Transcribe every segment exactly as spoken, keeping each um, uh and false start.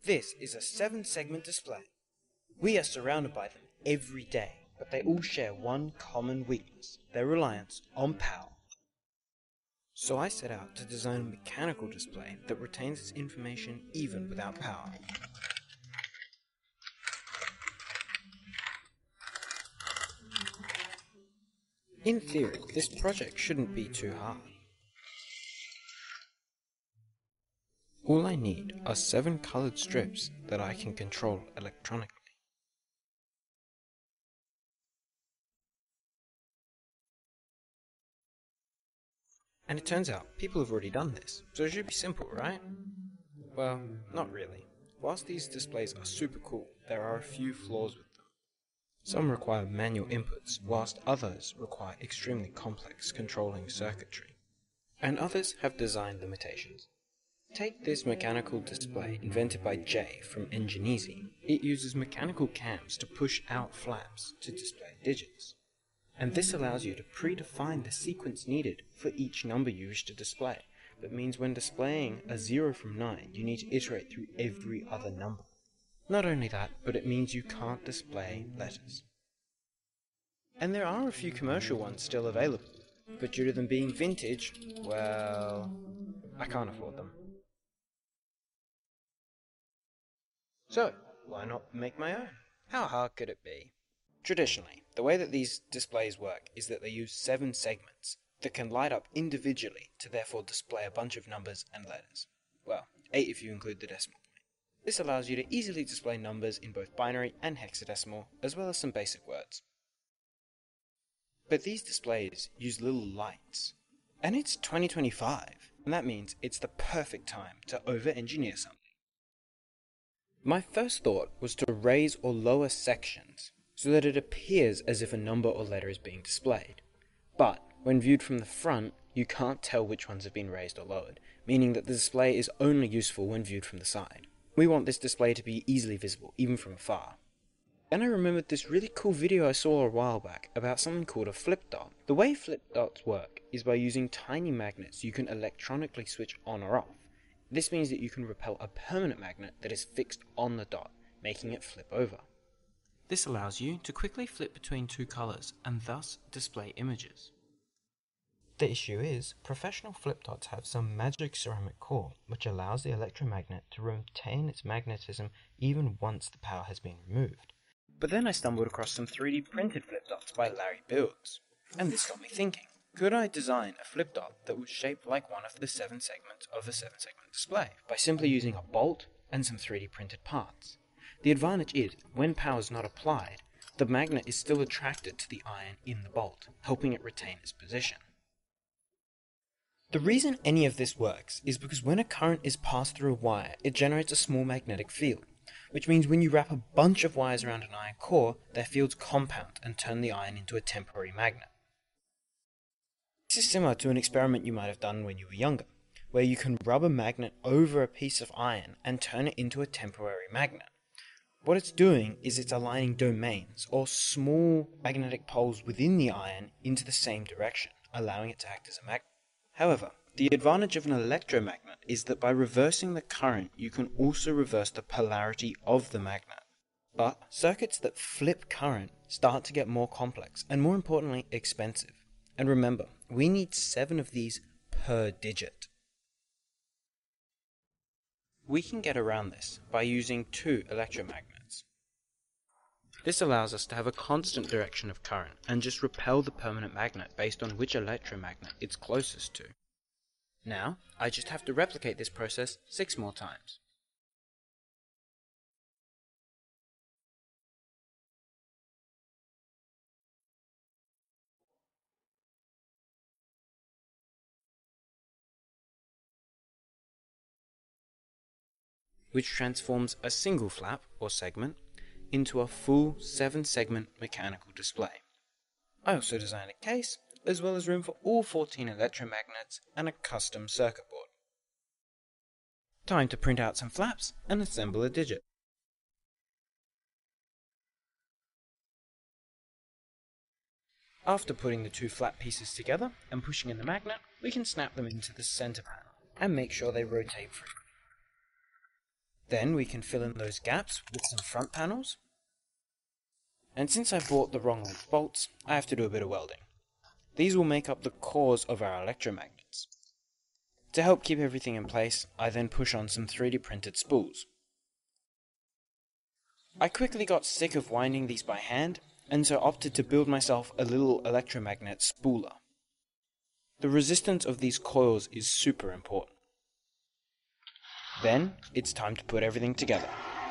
This is a seven segment display. We are surrounded by them every day, but they all share one common weakness, their reliance on power. So I set out to design a mechanical display that retains its information even without power. In theory, this project shouldn't be too hard. All I need are seven colored strips that I can control electronically. And it turns out people have already done this, so it should be simple, right? Well, not really. Whilst these displays are super cool, there are a few flaws with them. Some require manual inputs, whilst others require extremely complex controlling circuitry. And others have design limitations. Take this mechanical display invented by Jay from Enginesi. It uses mechanical cams to push out flaps to display digits. And this allows you to predefine the sequence needed for each number you wish to display. That means when displaying a zero from nine, you need to iterate through every other number. Not only that, but it means you can't display letters. And there are a few commercial ones still available, but due to them being vintage, well, I can't afford them. So, why not make my own? How hard could it be? Traditionally, the way that these displays work is that they use seven segments that can light up individually to therefore display a bunch of numbers and letters. Well, eight if you include the decimal point. This allows you to easily display numbers in both binary and hexadecimal, as well as some basic words. But these displays use little lights. And it's twenty twenty-five, and that means it's the perfect time to over-engineer something. My first thought was to raise or lower sections so that it appears as if a number or letter is being displayed. But when viewed from the front, you can't tell which ones have been raised or lowered, meaning that the display is only useful when viewed from the side. We want this display to be easily visible, even from afar. Then I remembered this really cool video I saw a while back about something called a flip dot. The way flip dots work is by using tiny magnets you can electronically switch on or off. This means that you can repel a permanent magnet that is fixed on the dot, making it flip over. This allows you to quickly flip between two colors and thus display images. The issue is, professional flip dots have some magic ceramic core, which allows the electromagnet to retain its magnetism even once the power has been removed. But then I stumbled across some three D printed flip dots by Larry Builds, and this got me thinking. Could I design a flip dot that was shaped like one of the seven segments of a seven segment display by simply using a bolt and some three D printed parts? The advantage is, when power is not applied, the magnet is still attracted to the iron in the bolt, helping it retain its position. The reason any of this works is because when a current is passed through a wire, it generates a small magnetic field, which means when you wrap a bunch of wires around an iron core, their fields compound and turn the iron into a temporary magnet. This is similar to an experiment you might have done when you were younger, where you can rub a magnet over a piece of iron and turn it into a temporary magnet. What it's doing is it's aligning domains, or small magnetic poles within the iron, into the same direction, allowing it to act as a magnet. However, the advantage of an electromagnet is that by reversing the current, you can also reverse the polarity of the magnet. But circuits that flip current start to get more complex, and more importantly, expensive. And remember, we need seven of these per digit. We can get around this by using two electromagnets. This allows us to have a constant direction of current and just repel the permanent magnet based on which electromagnet it's closest to. Now, I just have to replicate this process six more times. Which transforms a single flap, or segment, into a full seven segment mechanical display. I also designed a case, as well as room for all fourteen electromagnets and a custom circuit board. Time to print out some flaps and assemble a digit. After putting the two flap pieces together and pushing in the magnet, we can snap them into the center panel and make sure they rotate freely. Then we can fill in those gaps with some front panels. And since I bought the wrong length bolts, I have to do a bit of welding. These will make up the cores of our electromagnets. To help keep everything in place, I then push on some three D printed spools. I quickly got sick of winding these by hand, and so opted to build myself a little electromagnet spooler. The resistance of these coils is super important. Then, it's time to put everything together.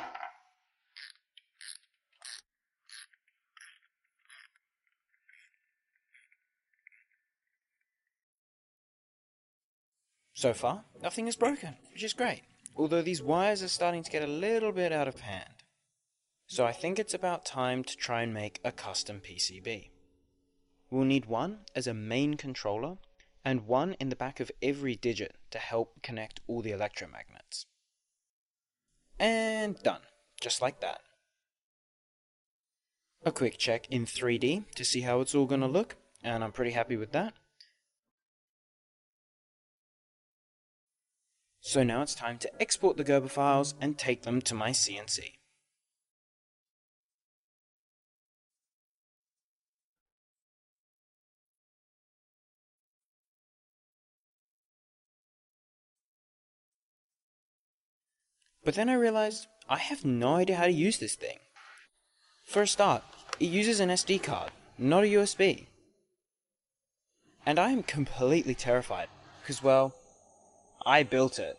So far, nothing is broken, which is great, although these wires are starting to get a little bit out of hand. So I think it's about time to try and make a custom P C B. We'll need one as a main controller, and one in the back of every digit to help connect all the electromagnets. And done, just like that. A quick check in three D to see how it's all going to look, and I'm pretty happy with that. So now it's time to export the Gerber files and take them to my C N C. But then I realized I have no idea how to use this thing. For a start, it uses an S D card, not a U S B. And I am completely terrified, because, well, I built it.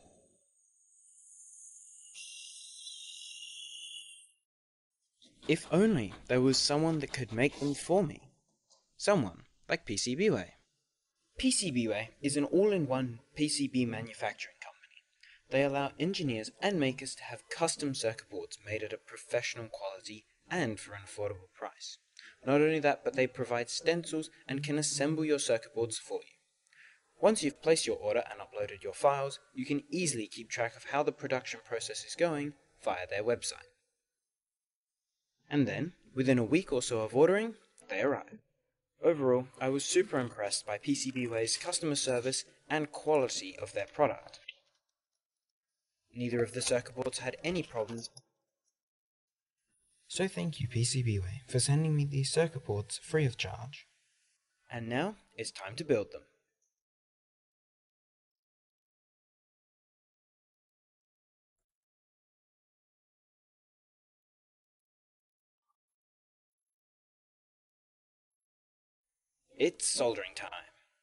If only there was someone that could make them for me. Someone like PCBWay. PCBWay is an all-in-one P C B manufacturing company. They allow engineers and makers to have custom circuit boards made at a professional quality and for an affordable price. Not only that, but they provide stencils and can assemble your circuit boards for you. Once you've placed your order and uploaded your files, you can easily keep track of how the production process is going via their website. And then, within a week or so of ordering, they arrive. Overall, I was super impressed by PCBWay's customer service and quality of their product. Neither of the circuit boards had any problems. So thank you PCBWay for sending me these circuit boards free of charge. And now, it's time to build them. It's soldering time.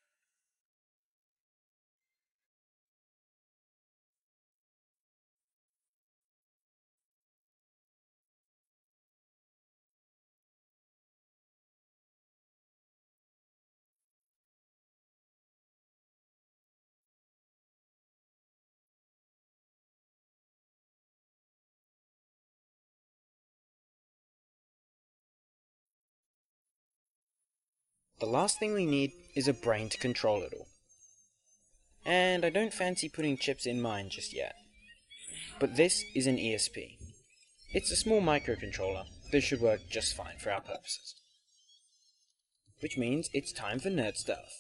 The last thing we need is a brain to control it all. And I don't fancy putting chips in mine just yet. But this is an E S P. It's a small microcontroller that should work just fine for our purposes. Which means it's time for nerd stuff.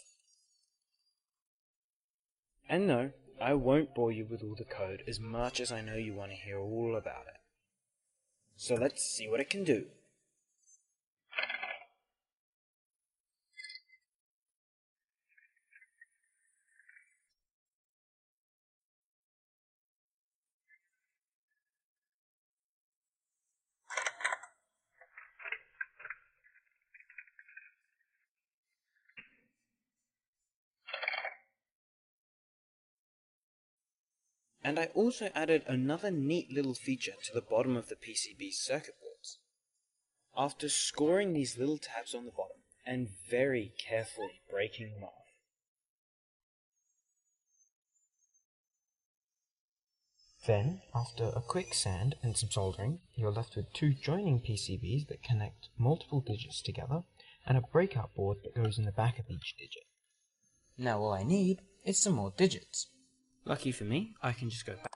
And no, I won't bore you with all the code as much as I know you want to hear all about it. So let's see what it can do. And I also added another neat little feature to the bottom of the P C B's circuit boards. After scoring these little tabs on the bottom and very carefully breaking them off, then, after a quick sand and some soldering, you're left with two joining P C Bs that connect multiple digits together and a breakout board that goes in the back of each digit. Now all I need is some more digits. Lucky for me, I can just go back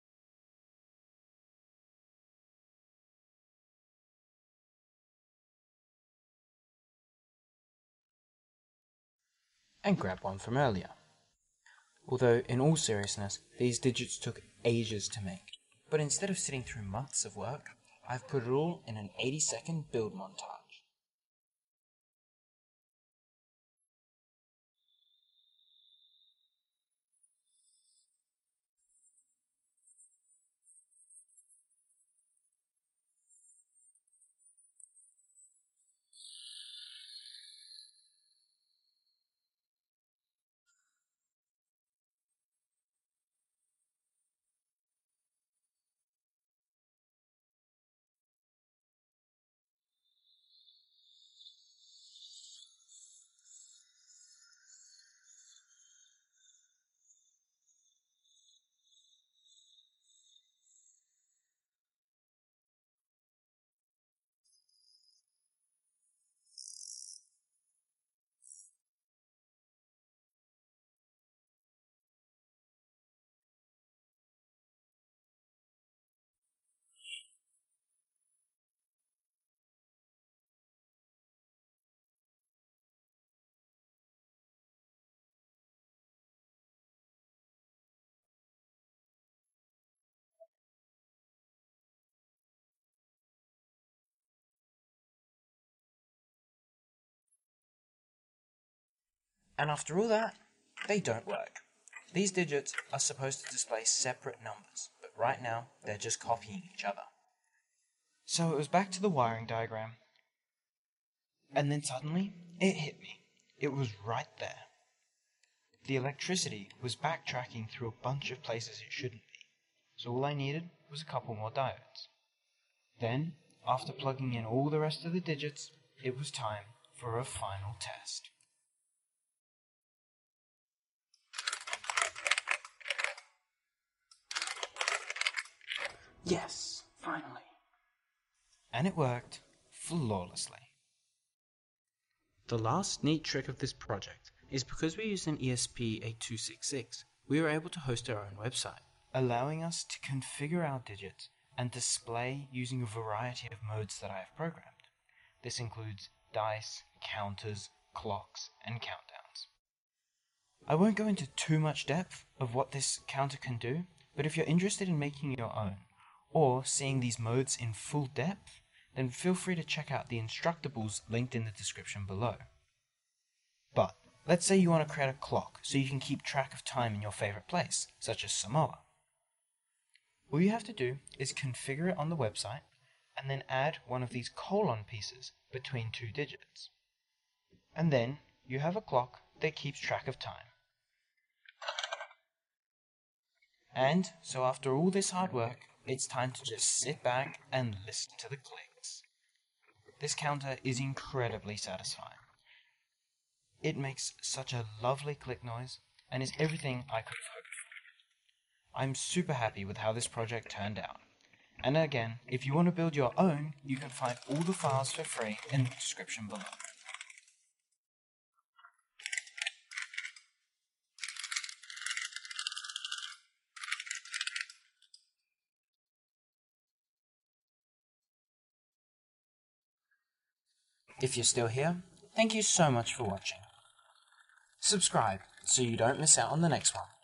and grab one from earlier. Although, in all seriousness, these digits took ages to make. But instead of sitting through months of work, I've put it all in an eighty second build montage. And after all that, they don't work. These digits are supposed to display separate numbers, but right now they're just copying each other. So it was back to the wiring diagram. And then suddenly, it hit me. It was right there. The electricity was backtracking through a bunch of places it shouldn't be, so all I needed was a couple more diodes. Then, after plugging in all the rest of the digits, it was time for a final test. Yes, finally. And it worked flawlessly. The last neat trick of this project is because we used an E S P eight two six six, we were able to host our own website, allowing us to configure our digits and display using a variety of modes that I have programmed. This includes dice, counters, clocks, and countdowns. I won't go into too much depth of what this counter can do, but if you're interested in making your own, or seeing these modes in full depth, then feel free to check out the instructables linked in the description below. But let's say you want to create a clock so you can keep track of time in your favorite place, such as Samoa. All you have to do is configure it on the website and then add one of these colon pieces between two digits. And then you have a clock that keeps track of time. And so after all this hard work, it's time to just sit back and listen to the clicks. This counter is incredibly satisfying. It makes such a lovely click noise and is everything I could have hoped for. I'm super happy with how this project turned out. And again, if you want to build your own, you can find all the files for free in the description below. If you're still here, thank you so much for watching. Subscribe so you don't miss out on the next one.